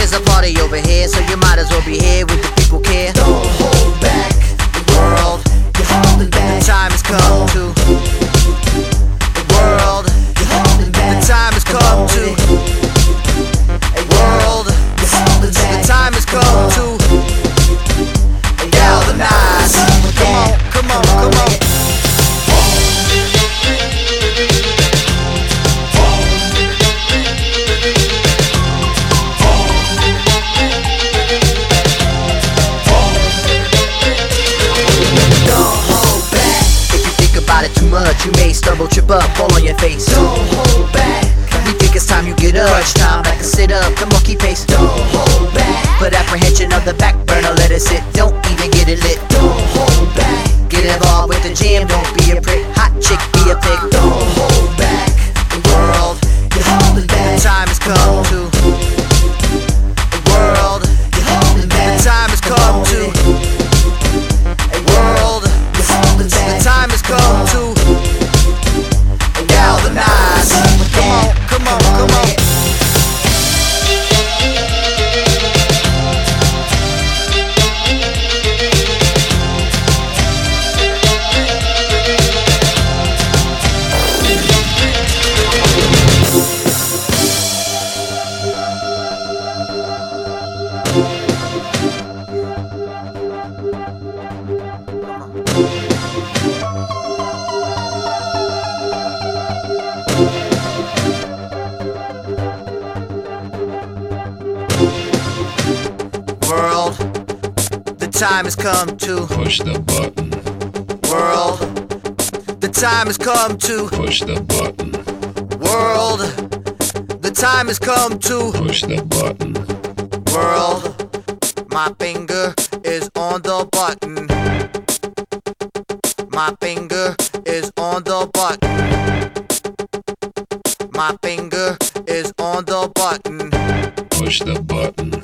There's a party over here, so you might as well be here with the people care. Don't hold back The world, You're holding back the time has come to. The world, You're holding back the time has come to. World, You're holding the back time has come to. Galvanize. Come on, come on, come on. Too much, you may stumble, trip up, fall on your face. Don't hold back We think it's time you get up. Crunch time, like a sit up, the monkey face. Don't hold back Put apprehension on the back burner, let it sit. Don't even get it lit. Don't hold back Get involved with the jam, don't be a prick. Hot chick, be a pig. Don't hold back The world, You're holding the back time has come to. The world, You're holding the back time has come to. World, You're holding the back time has come to. Galvanize. Come on, come on. World, the time has come to. Push the button. World, the time has come to. Push the button. World, the time has come to. Push the button. World, my finger is on the button. My finger is on the button. My finger is on the button. Push the button.